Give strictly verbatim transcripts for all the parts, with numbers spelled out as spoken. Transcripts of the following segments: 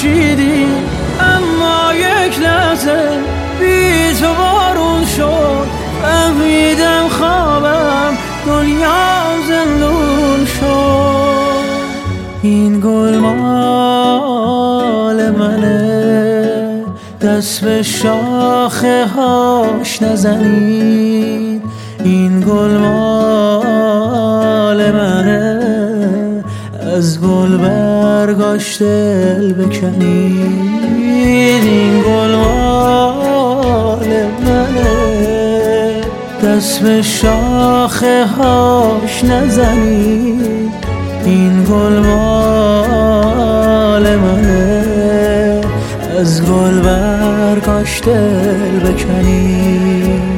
خورشیدی، اما یک لحظه بی تو بارون شد. فهمیدم خوابم دنیا زندون شد. این گل مال منه، دست به شاخه هاش نزنید. این گل مال منه، از گل برگاش دل بکنید. این گل مال منه، دست به شاخه هاش نزنید. این گل مال منه، از گل برگاش دل بکنید.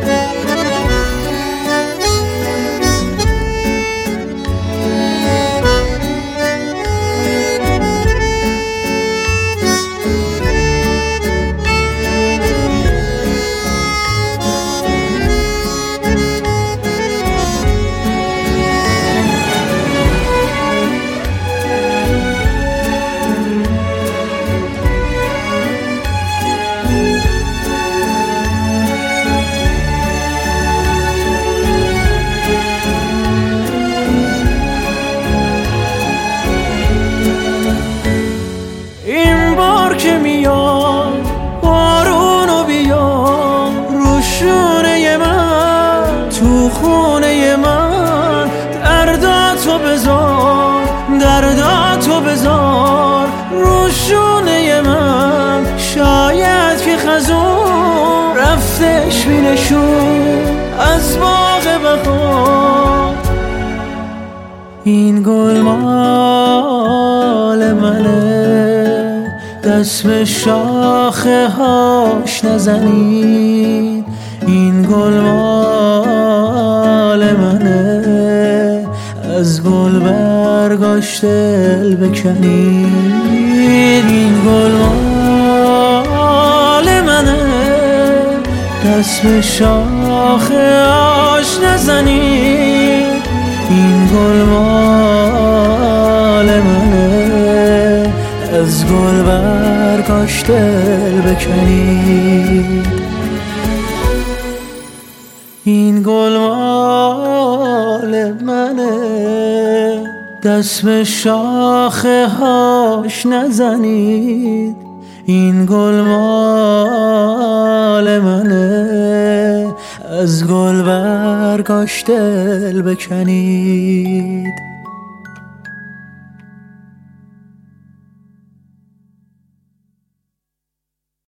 که میاد بارونو بیاد رو شونه من، تو خونه من. درداتو بذار، درداتو بذار رو شونه من. شاید که خزون رفتش بینشون از باغ بهار. این گل مال منه، دست به شاخه هاش نزنید. این گل مال منه، از گل برگاش دل بکنید. این گل مال منه، دست به شاخه هاش نزنید. این گل مال منه، از گل برگاش دل بکنید. این گل مال منه، دست به شاخه هاش نزنید. این گل مال منه، از گل برگاش دل بکنید.